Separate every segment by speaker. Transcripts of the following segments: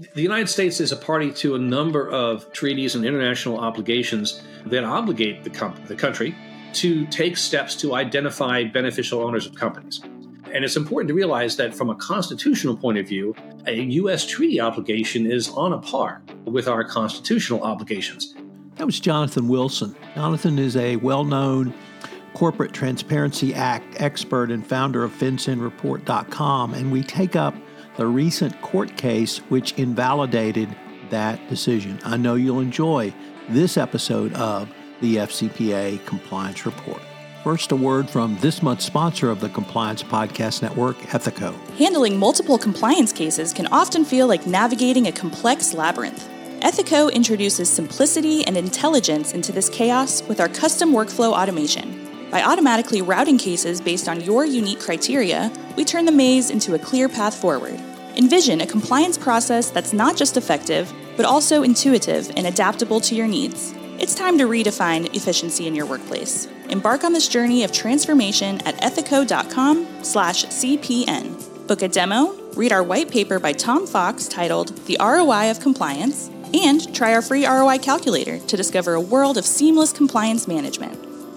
Speaker 1: The United States is a party to a number of treaties and international obligations that obligate the country to take steps to identify beneficial owners of companies. And it's important to realize that from a constitutional point of view, a U.S. treaty obligation is on a par with our constitutional obligations.
Speaker 2: That was Jonathan Wilson. Jonathan is a well-known Corporate Transparency Act expert and founder of FinCENreport.com, and we take up the recent court case which invalidated that decision. I know you'll enjoy this episode of the FCPA Compliance Report. First, a word from this month's sponsor of the Compliance Podcast Network, Ethico.
Speaker 3: Handling multiple compliance cases can often feel like navigating a complex labyrinth. Ethico introduces simplicity and intelligence into this chaos with our custom workflow automation. By automatically routing cases based on your unique criteria, we turn the maze into a clear path forward. Envision a compliance process that's not just effective, but also intuitive and adaptable to your needs. It's time to redefine efficiency in your workplace. Embark on this journey of transformation at ethico.com/CPN. Book a demo, read our white paper by Tom Fox titled The ROI of Compliance, and try our free ROI calculator to discover a world of seamless compliance management.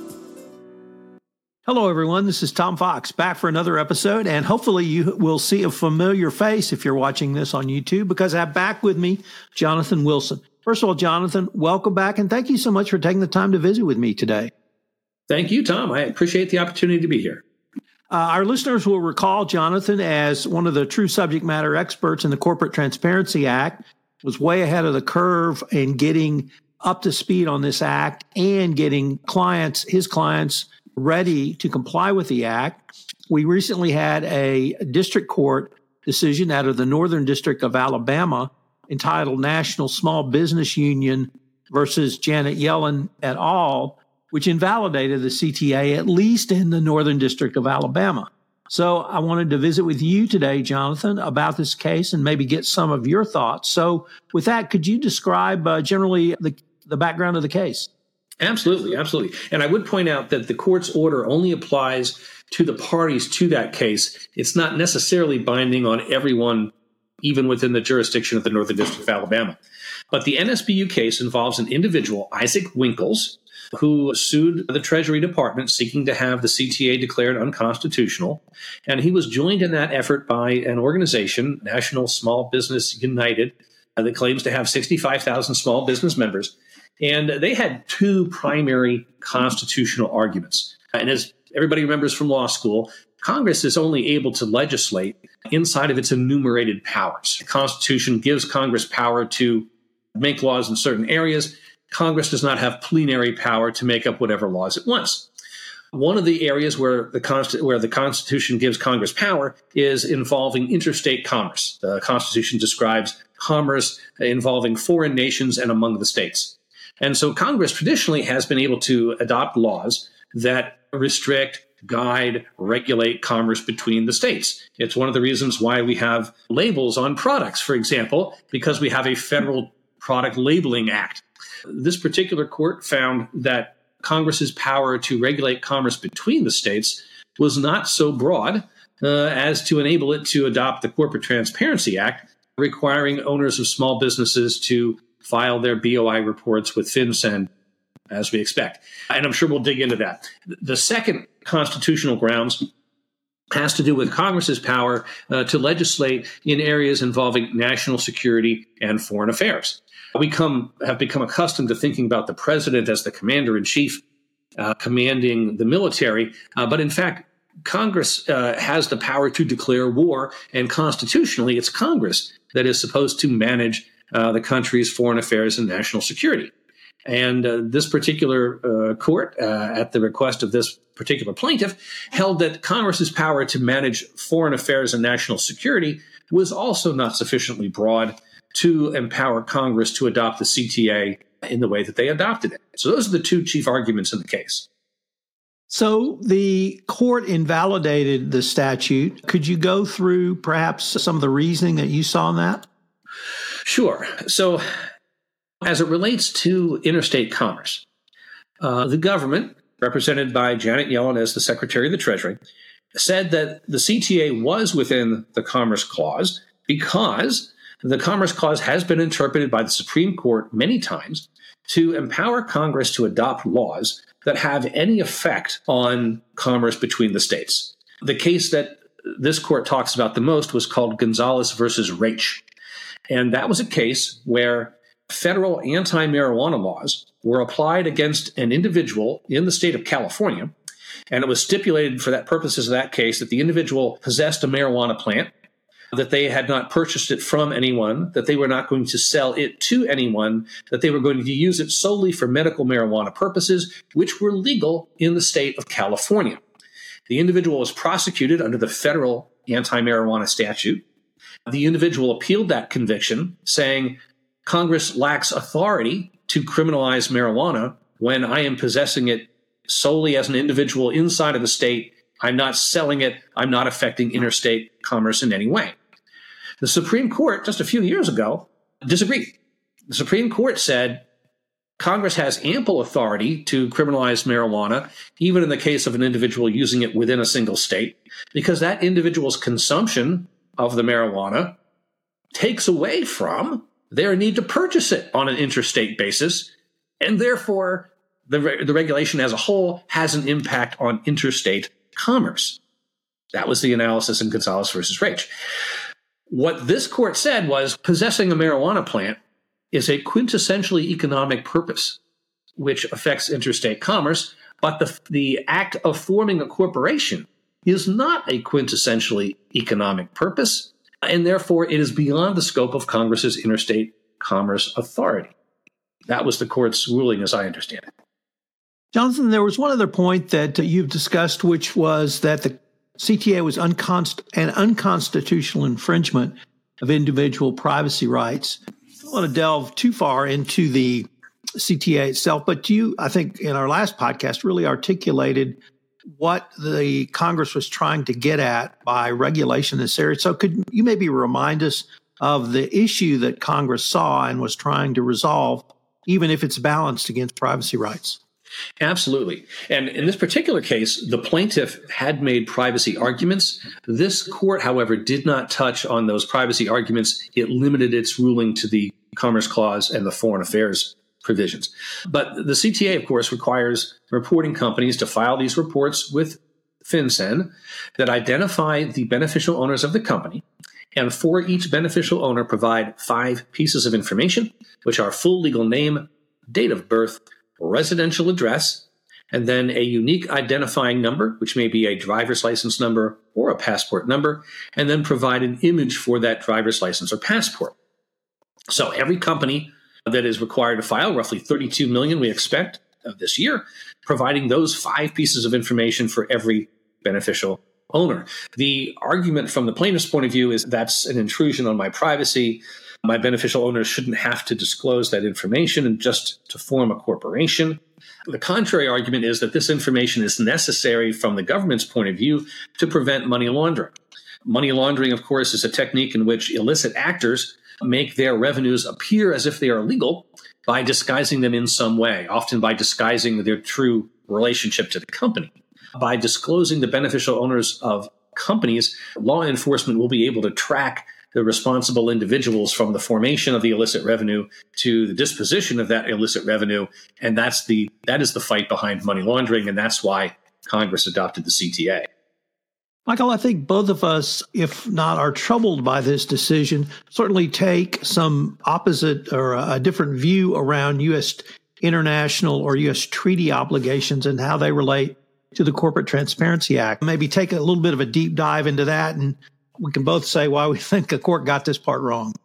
Speaker 2: Hello, everyone. This is Tom Fox, back for another episode, and hopefully you will see a familiar face if you're watching this on YouTube, because I have back with me Jonathan Wilson. First of all, Jonathan, welcome back, and thank you so much for taking the time to visit with me today.
Speaker 1: Thank you, Tom. I appreciate the opportunity to be here.
Speaker 2: Our listeners will recall Jonathan as one of the true subject matter experts in the Corporate Transparency Act, was way ahead of the curve in getting up to speed on this act and getting his clients, ready to comply with the act. We recently had a district court decision out of the Northern District of Alabama entitled National Small Business Union versus Janet Yellen et al., which invalidated the CTA, at least in the Northern District of Alabama. So I wanted to visit with you today, Jonathan, about this case and maybe get some of your thoughts. So with that, could you describe generally the background of the case?
Speaker 1: Absolutely. And I would point out that the court's order only applies to the parties to that case. It's not necessarily binding on everyone, even within the jurisdiction of the Northern District of Alabama. But the NSBU case involves an individual, Isaac Winkles, who sued the Treasury Department seeking to have the CTA declared unconstitutional. And he was joined in that effort by an organization, National Small Business United, that claims to have 65,000 small business members. And they had two primary constitutional arguments. And as everybody remembers from law school, Congress is only able to legislate inside of its enumerated powers. The Constitution gives Congress power to make laws in certain areas. Congress does not have plenary power to make up whatever laws it wants. One of the areas where the Constitution gives Congress power is involving interstate commerce. The Constitution describes commerce involving foreign nations and among the states. And so Congress traditionally has been able to adopt laws that restrict, guide, regulate commerce between the states. It's one of the reasons why we have labels on products, for example, because we have a federal product labeling act. This particular court found that Congress's power to regulate commerce between the states was not so broad as to enable it to adopt the Corporate Transparency Act, requiring owners of small businesses to file their BOI reports with FinCEN, as we expect. And I'm sure we'll dig into that. The second constitutional grounds has to do with Congress's power to legislate in areas involving national security and foreign affairs. We have become accustomed to thinking about the president as the commander-in-chief commanding the military, but in fact, Congress has the power to declare war, and constitutionally, it's Congress that is supposed to manage the country's foreign affairs and national security. And this particular court, at the request of this particular plaintiff, held that Congress's power to manage foreign affairs and national security was also not sufficiently broad to empower Congress to adopt the CTA in the way that they adopted it. So those are the two chief arguments in the case.
Speaker 2: So the court invalidated the statute. Could you go through perhaps some of the reasoning that you saw in that?
Speaker 1: Sure. So as it relates to interstate commerce, the government, represented by Janet Yellen as the Secretary of the Treasury, said that the CTA was within the Commerce Clause because The Commerce Clause has been interpreted by the Supreme Court many times to empower Congress to adopt laws that have any effect on commerce between the states. The case that this court talks about the most was called Gonzalez versus Raich. And that was a case where federal anti-marijuana laws were applied against an individual in the state of California. And it was stipulated for that purposes of that case that the individual possessed a marijuana plant, that they had not purchased it from anyone, that they were not going to sell it to anyone, that they were going to use it solely for medical marijuana purposes, which were legal in the state of California. The individual was prosecuted under the federal anti-marijuana statute. The individual appealed that conviction, saying, Congress lacks authority to criminalize marijuana when I am possessing it solely as an individual inside of the state. I'm not selling it. I'm not affecting interstate commerce in any way. The Supreme Court, just a few years ago, disagreed. The Supreme Court said Congress has ample authority to criminalize marijuana, even in the case of an individual using it within a single state, because that individual's consumption of the marijuana takes away from their need to purchase it on an interstate basis, and therefore the regulation as a whole has an impact on interstate commerce. That was the analysis in Gonzalez versus Raich. What this court said was possessing a marijuana plant is a quintessentially economic purpose, which affects interstate commerce, but the act of forming a corporation is not a quintessentially economic purpose, and therefore it is beyond the scope of Congress's interstate commerce authority. That was the court's ruling, as I understand it.
Speaker 2: Jonathan, there was one other point that you've discussed, which was that the CTA was an unconstitutional infringement of individual privacy rights. I don't want to delve too far into the CTA itself, but you, I think, in our last podcast, really articulated what the Congress was trying to get at by regulation in this area. So could you maybe remind us of the issue that Congress saw and was trying to resolve, even if it's balanced against privacy rights?
Speaker 1: Absolutely. And in this particular case, the plaintiff had made privacy arguments. This court, however, did not touch on those privacy arguments. It limited its ruling to the Commerce Clause and the Foreign Affairs provisions. But the CTA, of course, requires reporting companies to file these reports with FinCEN that identify the beneficial owners of the company, and for each beneficial owner provide 5 pieces of information, which are full legal name, date of birth, residential address, and then a unique identifying number, which may be a driver's license number or a passport number, and then provide an image for that driver's license or passport. So every company that is required to file, roughly 32 million we expect this year, providing those 5 pieces of information for every beneficial owner. The argument from the plaintiff's point of view is that's an intrusion on my privacy. My beneficial owners shouldn't have to disclose that information and just to form a corporation. The contrary argument is that this information is necessary from the government's point of view to prevent money laundering. Money laundering, of course, is a technique in which illicit actors make their revenues appear as if they are legal by disguising them in some way, often by disguising their true relationship to the company. By disclosing the beneficial owners of companies, law enforcement will be able to track the responsible individuals from the formation of the illicit revenue to the disposition of that illicit revenue. And that is the fight behind money laundering. And that's why Congress adopted the CTA.
Speaker 2: Michael, I think both of us, if not are troubled by this decision, certainly take some opposite or a different view around U.S. international or U.S. treaty obligations and how they relate to the Corporate Transparency Act. Maybe take a little bit of a deep dive into that, and we can both say why we think the court got this part wrong.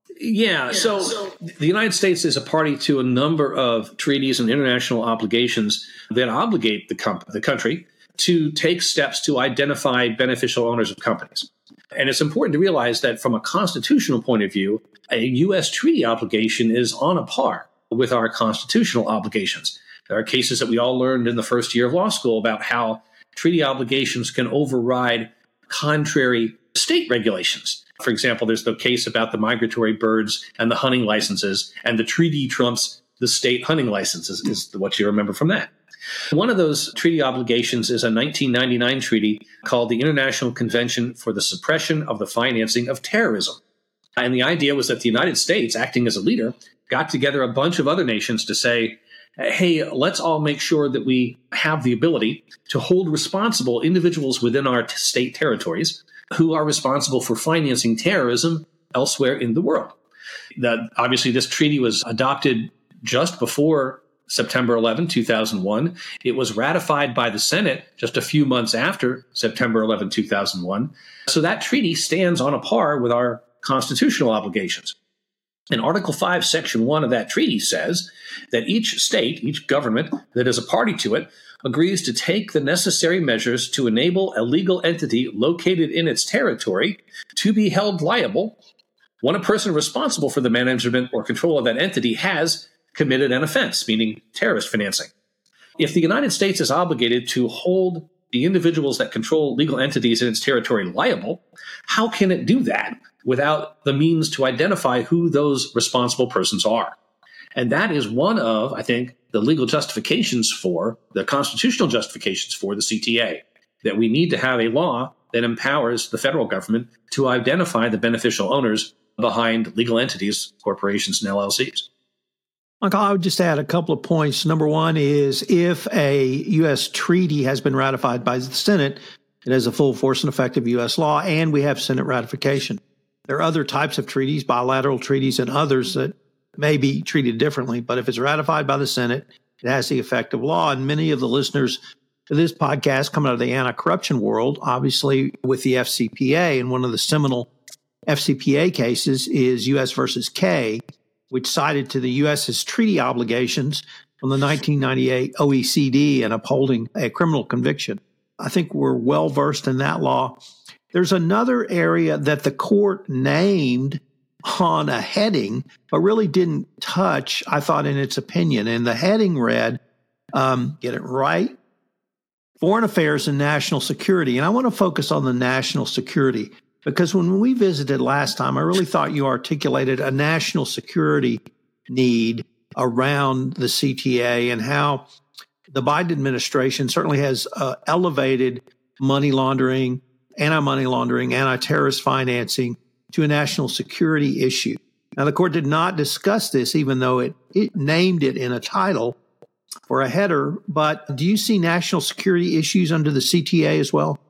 Speaker 1: Yeah, so the United States is a party to a number of treaties and international obligations that obligate the country to take steps to identify beneficial owners of companies. And it's important to realize that from a constitutional point of view, a U.S. treaty obligation is on a par with our constitutional obligations. There are cases that we all learned in the first year of law school about how treaty obligations can override contrary state regulations. For example, there's the case about the migratory birds and the hunting licenses, and the treaty trumps the state hunting licenses is what you remember from that. One of those treaty obligations is a 1999 treaty called the International Convention for the Suppression of the Financing of Terrorism. And the idea was that the United States, acting as a leader, got together a bunch of other nations to say, hey, let's all make sure that we have the ability to hold responsible individuals within our state territories who are responsible for financing terrorism elsewhere in the world. Obviously, this treaty was adopted just before September 11, 2001. It was ratified by the Senate just a few months after September 11, 2001. So that treaty stands on a par with our constitutional obligations. And Article 5, Section 1 of that treaty says that each state, each government that is a party to it, agrees to take the necessary measures to enable a legal entity located in its territory to be held liable when a person responsible for the management or control of that entity has committed an offense, meaning terrorist financing. If the United States is obligated to hold the individuals that control legal entities in its territory liable, how can it do that without the means to identify who those responsible persons are? And that is one of, I think, the legal justifications for, the constitutional justifications for the CTA, that we need to have a law that empowers the federal government to identify the beneficial owners behind legal entities, corporations, and LLCs.
Speaker 2: Michael, I would just add a couple of points. Number one is if a U.S. treaty has been ratified by the Senate, it has a full force and effect of U.S. law, and we have Senate ratification. There are other types of treaties, bilateral treaties, and others that may be treated differently. But if it's ratified by the Senate, it has the effect of law. And many of the listeners to this podcast come out of the anti-corruption world, obviously with the FCPA. And one of the seminal FCPA cases is U.S. versus K, which cited to the U.S.'s treaty obligations from the 1998 OECD and upholding a criminal conviction. I think we're well versed in that law. There's another area that the court named on a heading, but really didn't touch, I thought, in its opinion. And the heading read, get it right, Foreign Affairs and National Security. And I want to focus on the national security, because when we visited last time, I really thought you articulated a national security need around the CTA and how the Biden administration certainly has elevated money laundering, anti-money laundering, anti-terrorist financing to a national security issue. Now, the court did not discuss this, even though it named it in a title for a header. But do you see national security issues under the CTA as well?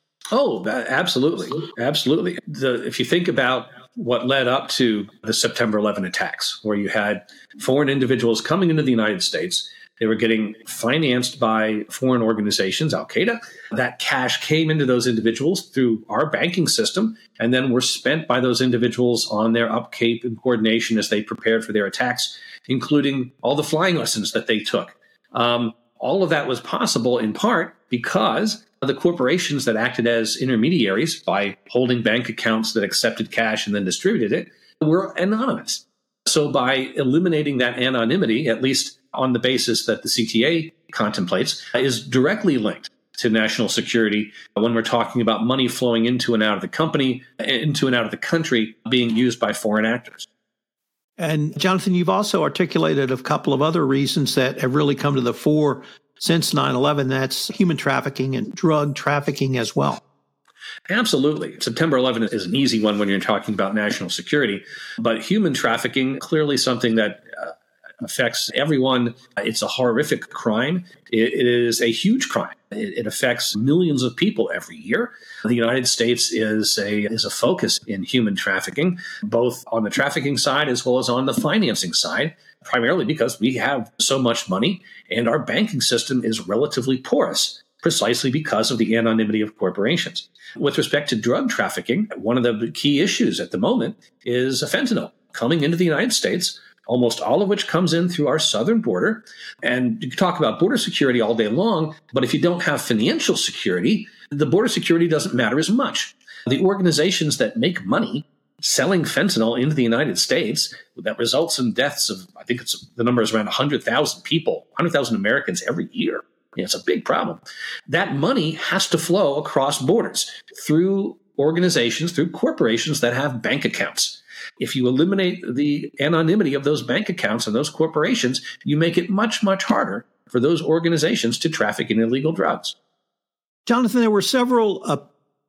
Speaker 1: Oh, absolutely. Absolutely. If you think about what led up to the September 11 attacks, where you had foreign individuals coming into the United States, they were getting financed by foreign organizations, Al-Qaeda. That cash came into those individuals through our banking system and then were spent by those individuals on their upkeep and coordination as they prepared for their attacks, including all the flying lessons that they took. All of that was possible in part because the corporations that acted as intermediaries by holding bank accounts that accepted cash and then distributed it were anonymous. So by eliminating that anonymity, at least on the basis that the CTA contemplates, is directly linked to national security when we're talking about money flowing into and out of the company, into and out of the country being used by foreign actors.
Speaker 2: And Jonathan, you've also articulated a couple of other reasons that have really come to the fore since 9/11. That's human trafficking and drug trafficking as well.
Speaker 1: Absolutely. September 11 is an easy one when you're talking about national security, but human trafficking, clearly something that affects everyone. It's a horrific crime. It is a huge crime. It affects millions of people every year. The United States is a focus in human trafficking, both on the trafficking side as well as on the financing side, primarily because we have so much money and our banking system is relatively porous, precisely because of the anonymity of corporations. With respect to drug trafficking, one of the key issues at the moment is fentanyl coming into the United States, almost all of which comes in through our southern border. And you can talk about border security all day long, but if you don't have financial security, the border security doesn't matter as much. The organizations that make money selling fentanyl into the United States, that results in deaths of, I think the number is around 100,000 people, 100,000 Americans every year. It's a big problem. That money has to flow across borders through organizations, through corporations that have bank accounts. If you eliminate the anonymity of those bank accounts and those corporations, you make it much, much harder for those organizations to traffic in illegal drugs.
Speaker 2: Jonathan, there were several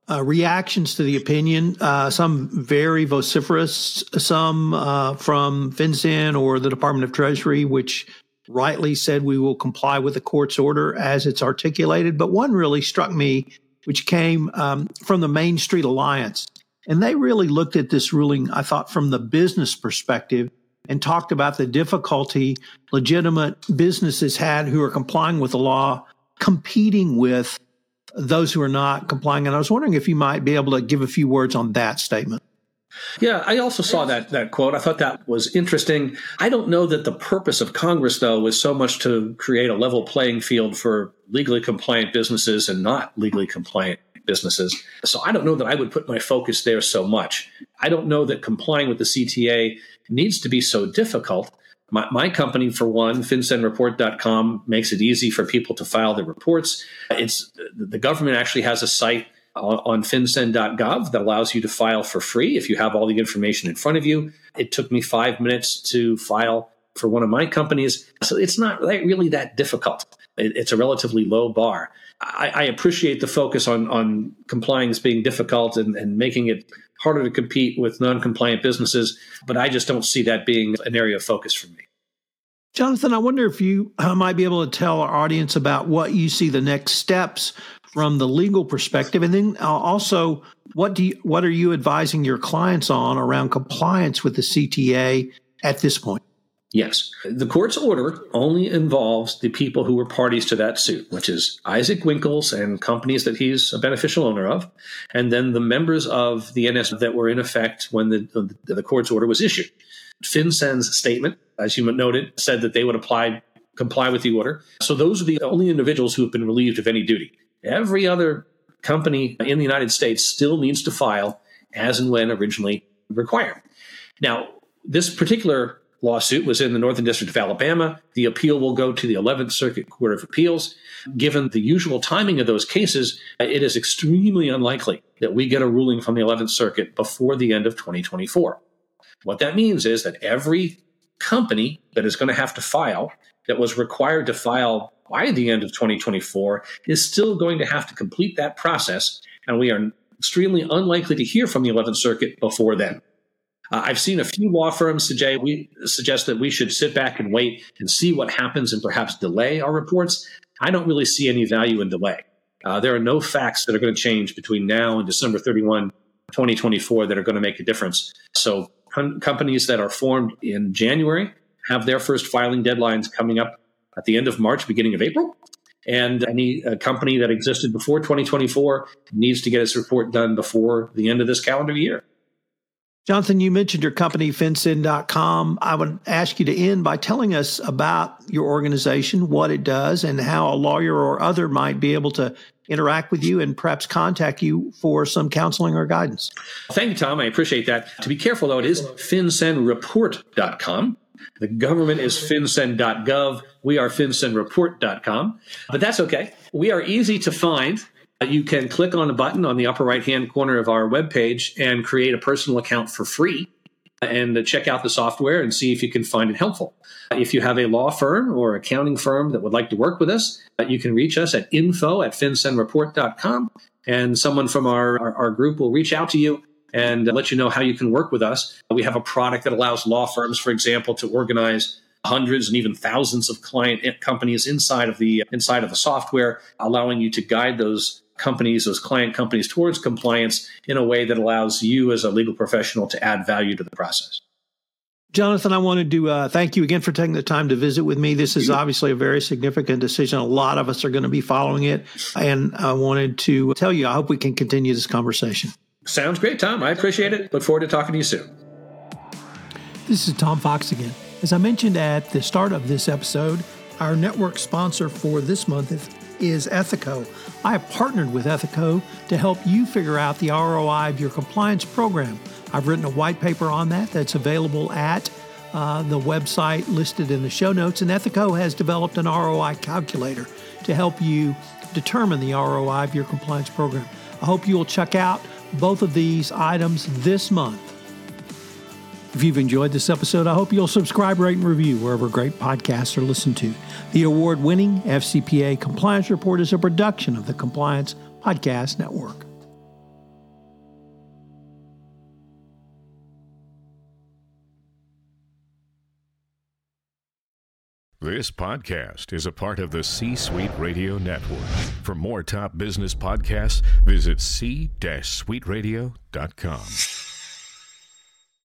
Speaker 2: reactions to the opinion, some very vociferous, some from FinCEN or the Department of Treasury, which rightly said we will comply with the court's order as it's articulated. But one really struck me, which came from the Main Street Alliance. And they really looked at this ruling, I thought, from the business perspective and talked about the difficulty legitimate businesses had who are complying with the law, competing with those who are not complying. And I was wondering if you might be able to give a few words on that statement.
Speaker 1: Yeah, I also saw that quote. I thought that was interesting. I don't know that the purpose of Congress, though, was so much to create a level playing field for legally compliant businesses and not legally compliant businesses. So I don't know that I would put my focus there so much. I don't know that complying with the CTA needs to be so difficult. My company, for one, FinCENReport.com, makes it easy for people to file their reports. The government actually has a site on FinCEN.gov that allows you to file for free if you have all the information in front of you. It took me 5 minutes to file for one of my companies. So it's not really that difficult. It's a relatively low bar. I appreciate the focus on compliance being difficult and making it harder to compete with non-compliant businesses, but I just don't see that being an area of focus for me.
Speaker 2: Jonathan, I wonder if you might be able to tell our audience about what you see the next steps from the legal perspective, and then also what are you advising your clients on around compliance with the CTA at this point?
Speaker 1: Yes. The court's order only involves the people who were parties to that suit, which is Isaac Winkles and companies that he's a beneficial owner of, and then the members of the NS that were in effect when the court's order was issued. FinCEN's statement, as you noted, said that they would comply with the order. So those are the only individuals who have been relieved of any duty. Every other company in the United States still needs to file as and when originally required. Now, this particular lawsuit was in the Northern District of Alabama. The appeal will go to the 11th Circuit Court of Appeals. Given the usual timing of those cases, it is extremely unlikely that we get a ruling from the 11th Circuit before the end of 2024. What that means is that every company that is going to have to file, that was required to file by the end of 2024, is still going to have to complete that process, and we are extremely unlikely to hear from the 11th Circuit before then. I've seen a few law firms suggest that we should sit back and wait and see what happens and perhaps delay our reports. I don't really see any value in delay. There are no facts that are going to change between now and December 31, 2024 that are going to make a difference. So companies that are formed in January have their first filing deadlines coming up at the end of March, beginning of April. And any company that existed before 2024 needs to get its report done before the end of this calendar year.
Speaker 2: Jonathan, you mentioned your company, FinCEN.com. I would ask you to end by telling us about your organization, what it does, and how a lawyer or other might be able to interact with you and perhaps contact you for some counseling or guidance.
Speaker 1: Thank you, Tom. I appreciate that. To be careful, though, it is FinCENReport.com. The government is FinCEN.gov. We are FinCENReport.com. But that's okay. We are easy to find. You can click on a button on the upper right-hand corner of our webpage and create a personal account for free and check out the software and see if you can find it helpful. If you have a law firm or accounting firm that would like to work with us, you can reach us at info@FinCENReport.com, and someone from our group will reach out to you and let you know how you can work with us. We have a product that allows law firms, for example, to organize hundreds and even thousands of client companies inside of the software, allowing you to guide those client companies towards compliance in a way that allows you as a legal professional to add value to the process.
Speaker 2: Jonathan, I wanted to thank you again for taking the time to visit with me. This is obviously a very significant decision. A lot of us are going to be following it. And I wanted to tell you, I hope we can continue this conversation.
Speaker 1: Sounds great, Tom. I appreciate it. Look forward to talking to you soon.
Speaker 2: This is Tom Fox again. As I mentioned at the start of this episode, our network sponsor for this month is Ethico. I have partnered with Ethico to help you figure out the ROI of your compliance program. I've written a white paper on that that's available at the website listed in the show notes, and Ethico has developed an ROI calculator to help you determine the ROI of your compliance program. I hope you will check out both of these items this month. If you've enjoyed this episode, I hope you'll subscribe, rate, and review wherever great podcasts are listened to. The award-winning FCPA Compliance Report is a production of the Compliance Podcast Network.
Speaker 4: This podcast is a part of the C-Suite Radio Network. For more top business podcasts, visit c-suiteradio.com.